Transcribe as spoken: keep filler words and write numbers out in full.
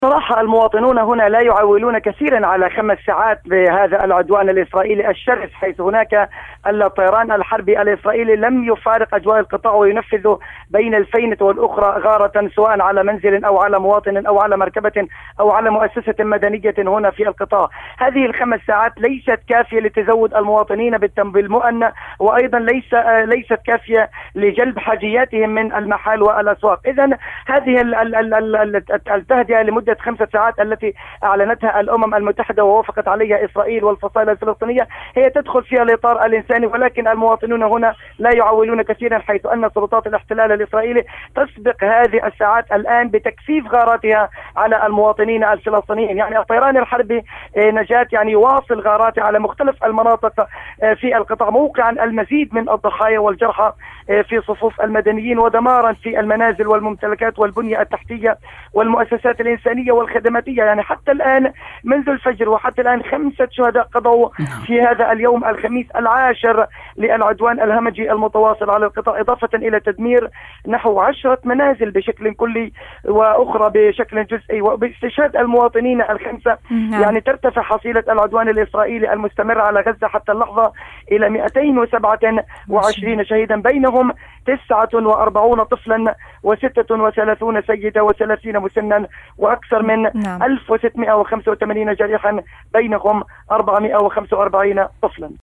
صراحة المواطنون هنا لا يعولون كثيرا على خمس ساعات بهذا العدوان الإسرائيلي الشرس، حيث هناك الطيران الحربي الإسرائيلي لم يفارق أجواء القطاع وينفذ بين الفينة والأخرى غارة سواء على منزل أو على مواطن أو على مركبة أو على مؤسسة مدنية هنا في القطاع. هذه الخمس ساعات ليست كافية لتزود المواطنين بالمؤن، وأيضا ليس ليست كافية لجلب حاجياتهم من المحال والأسواق. إذن هذه التهدئة لمدة خمسة ساعات التي أعلنتها الأمم المتحدة ووافقت عليها إسرائيل والفصائل الفلسطينية هي تدخل في الإطار الإنساني، ولكن المواطنون هنا لا يعولون كثيرا، حيث أن سلطات الاحتلال الإسرائيلي تسبق هذه الساعات الآن بتكثيف غاراتها على المواطنين الفلسطينيين. يعني الطيران الحربي نجاة يعني يواصل غاراته على مختلف المناطق في القطاع، موقعا المزيد من الضحايا والجرحى في صفوف المدنيين ودمارا في المنازل والممتلكات والبنية التحتية والمؤسسات الإنسانية والخدماتية. يعني حتى الآن منذ الفجر وحتى الآن خمسة شهداء قضوا في هذا اليوم الخميس العاشر للعدوان الهمجي المتواصل على القطاع، إضافة إلى تدمير نحو عشرة منازل بشكل كلي وأخرى بشكل جزئي. وباستشهاد المواطنين الخمسة يعني ترتفع حصيلة العدوان الإسرائيلي المستمر على غزة حتى اللحظة إلى مئتين وسبعة وعشرين شهيدا، بينهم تسعة وأربعين طفلا وستة وثلاثون سيدة وثلاثين مسنا، وأكثر من نعم. ألف وستمئة وخمسة وثمانين جريحا، بينهم أربعمئة وخمسة وأربعين طفلا.